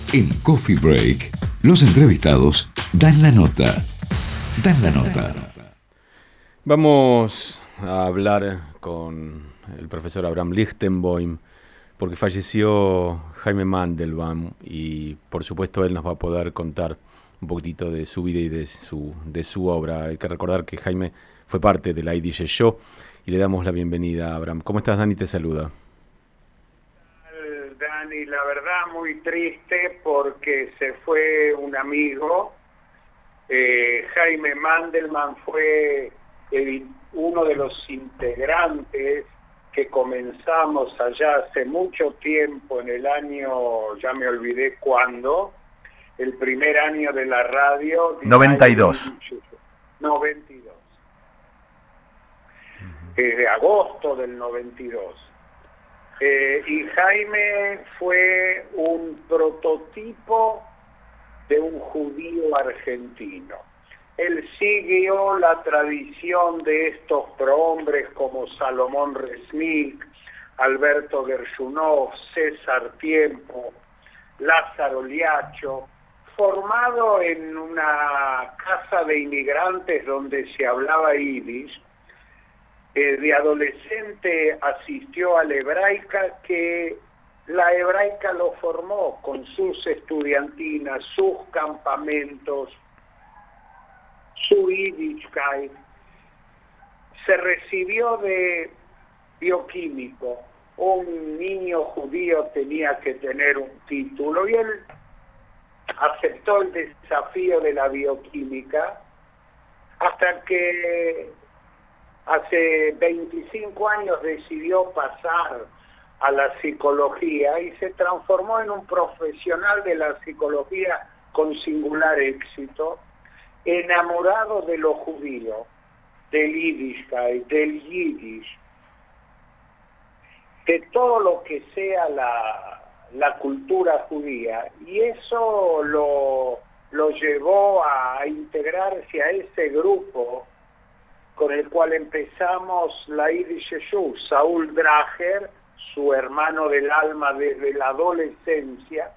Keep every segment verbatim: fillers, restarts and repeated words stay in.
En Coffee Break, los entrevistados dan la nota. Dan la nota. Vamos a hablar con el profesor Abraham Lichtenboim, porque falleció Jaime Mandelbaum y por supuesto él nos va a poder contar un poquitito de su vida y de su, de su obra. Hay que recordar que Jaime fue parte de la Yiddish Show y le damos la bienvenida a Abraham. ¿Cómo estás, Dani? Te saluda. Dani, la verdad muy triste porque se fue un amigo. eh, Jaime Mandelbaum fue el, uno de los integrantes que comenzamos allá hace mucho tiempo, en el año, ya me olvidé cuándo, el primer año de la radio. noventa y dos. noventa y dos. Desde agosto del noventa y dos. Eh, y Jaime fue un prototipo de un judío argentino. Él siguió la tradición de estos prohombres como Salomón Resnick, Alberto Gershunov, César Tiempo, Lázaro Liacho, formado en una casa de inmigrantes donde se hablaba yiddish. Eh, de adolescente asistió a la hebraica, que la hebraica lo formó con sus estudiantinas, sus campamentos, su Yiddishkeit. Se recibió de bioquímico. Un niño judío tenía que tener un título y él aceptó el desafío de la bioquímica hasta que hace veinticinco años decidió pasar a la psicología y se transformó en un profesional de la psicología con singular éxito, enamorado de lo judío, del Yiddishkeit, del Yiddish, de todo lo que sea la, la cultura judía. Y eso lo, lo llevó a integrarse a ese grupo con el cual empezamos la Yiddish Show. Saúl Drager, su hermano del alma desde la adolescencia,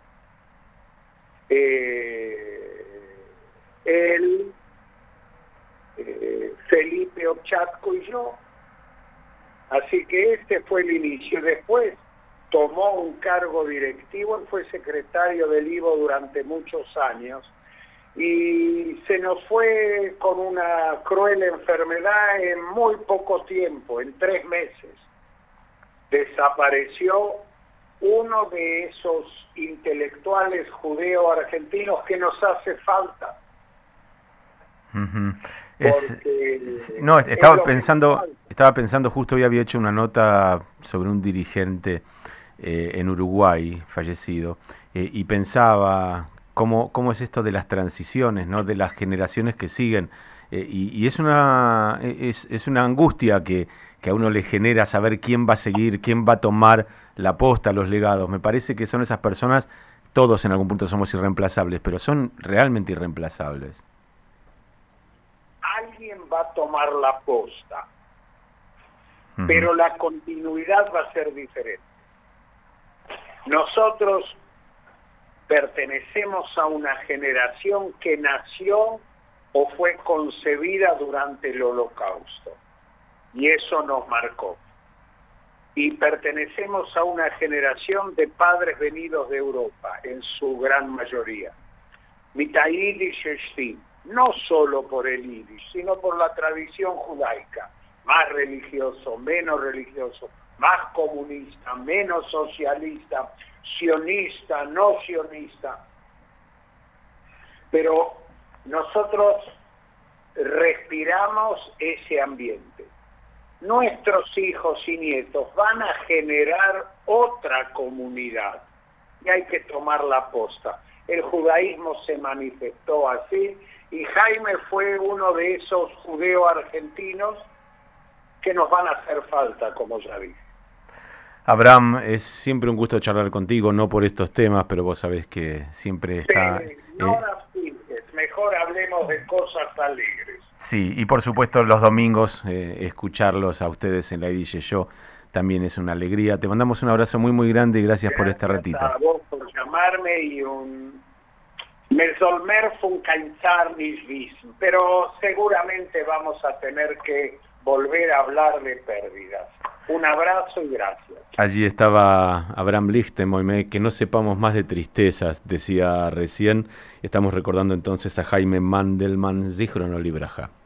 eh, él, eh, Felipe Ochatko y yo. Así que este fue el inicio. Después tomó un cargo directivo, él fue secretario del I V O durante muchos años, y se nos fue con una cruel enfermedad en muy poco tiempo, en tres meses. Desapareció uno de esos intelectuales judeo-argentinos que nos hace falta. Uh-huh. Es, no, estaba pensando, estaba pensando, justo hoy había hecho una nota sobre un dirigente eh, en Uruguay fallecido, eh, y pensaba cómo, cómo es esto de las transiciones, ¿no? De las generaciones que siguen, eh, y, y es una es, es una angustia que, que a uno le genera saber quién va a seguir, quién va a tomar la posta, los legados. Me parece que son esas personas, todos en algún punto somos irreemplazables, pero son realmente irreemplazables. Alguien va a tomar la posta, uh-huh, pero la continuidad va a ser diferente. Nosotros pertenecemos a una generación que nació o fue concebida durante el Holocausto, y eso nos marcó. Y pertenecemos a una generación de padres venidos de Europa, en su gran mayoría. Mitad Yiddish Shtim, no solo por el Yiddish, sino por la tradición judaica, más religioso, menos religioso, más comunista, menos socialista, sionista, no sionista. Pero nosotros respiramos ese ambiente. Nuestros hijos y nietos van a generar otra comunidad y hay que tomar la posta. El judaísmo se manifestó así y Jaime fue uno de esos judeo-argentinos que nos van a hacer falta, como ya dije. Abraham, es siempre un gusto charlar contigo, no por estos temas, pero vos sabés que siempre está... Sí, no eh, las pintes, mejor hablemos de cosas alegres. Sí, y por supuesto los domingos eh, escucharlos a ustedes en la Yiddish Show también es una alegría. Te mandamos un abrazo muy muy grande y gracias, gracias por este ratito. A vos por llamar. llamarme y un Mesolmer fue cansar mis visos, pero seguramente vamos a tener que volver a hablar de pérdidas. Un abrazo y gracias. Allí estaba Abraham Lichtenmoime, que no sepamos más de tristezas, decía recién. Estamos recordando entonces a Jaime Mandelmann, Zichrono Libraja.